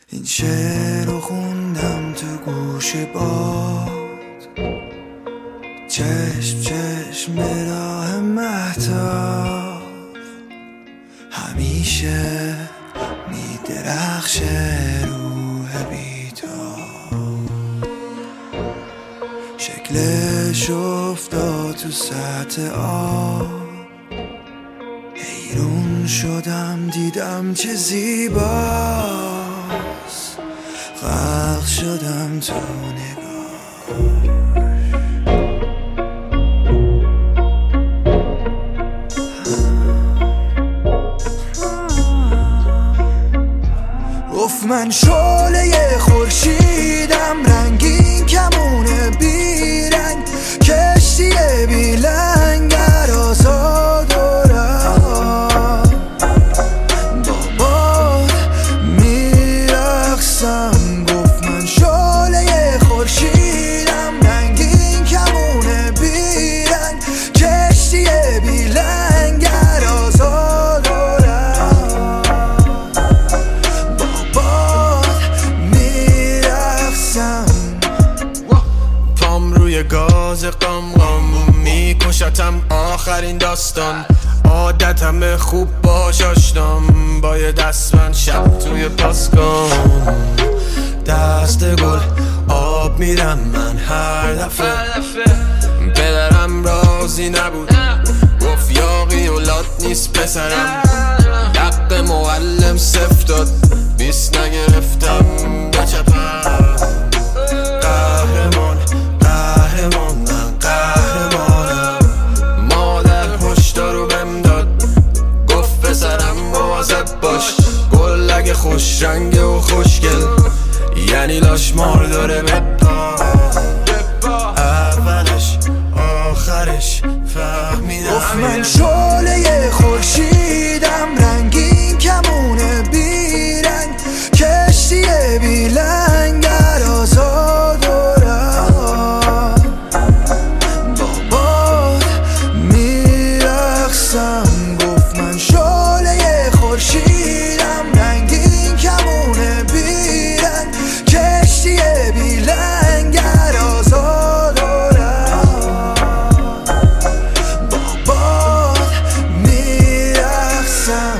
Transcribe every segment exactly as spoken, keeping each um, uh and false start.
این شعر رو خوندم تو گوش باد، چشم چشم به راه مهتاب، همیشه میدرخشه روح بیتاب، شکلش افتاد تو سطح آب، حیرون شدم دیدم چه زیباست، غرق شدم تو نگاه. گفت من شعله خورشیدم، رنگین کمونه بیرنگ، کشتی بی لنگر آزاد و رها، با باد میرقصم. گفت من شعله خورشیدم، رنگین کمونه بیرنگ، کشتی بی لنگر آزاد و رها، پام روی گاز قم قم میکشتم آخرین داستان، عادتم خوب باش آشنام، باید دستمن شب توی پاسکام، دست گل آب میرم من هر دفعه. پدرم راضی نبود، گفت یاقی اولاد نیست پسرم، حق معلم صفر داد، بیست نگرفتم بچپم. قهرمان قهرمان من قهرمانم، مادر هشدارو بهم داد، گفت پسرم مواظب باش، گل اگه خوش رنگه و خوشگل یعنی لاش مار داره بپا، اولش آخرش فهمیدم. گفت من شعله خورشیدم، رنگین کمونه بیرنگ، کشتی بی لنگر آزاد و رها، با باد میرقصم. گفت من شعله خورشیدم، رنگین کمونه بیرنگ، کشتی بی لنگر آزاد و رها، با باد میرقصم.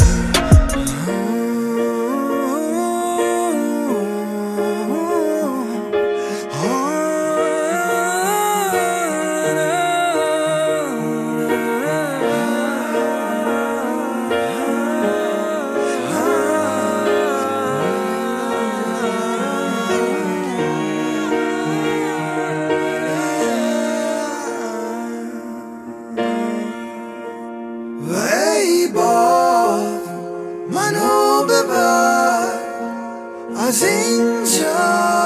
و ای باد منو ببر از اینجا،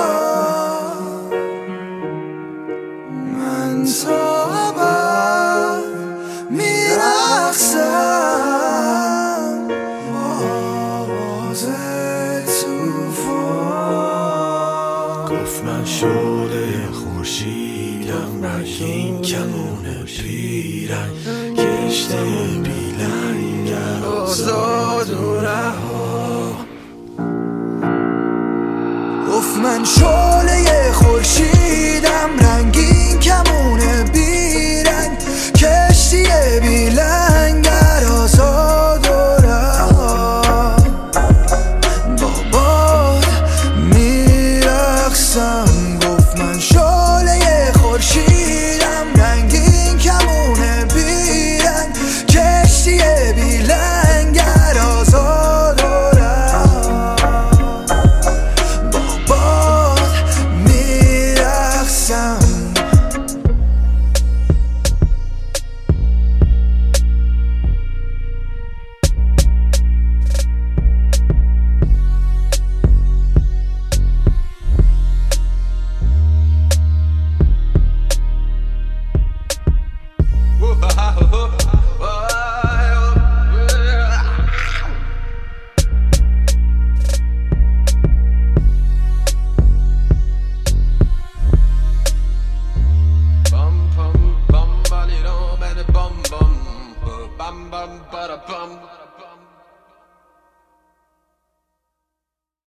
من تا ابد میرقصم با آواز توفان. گفت من شعله خورشیدم، رنگین کمونه پیرنگ، کشتی بی لنگر آزاد و رها. گفت من شعله خورشیدم، رنگین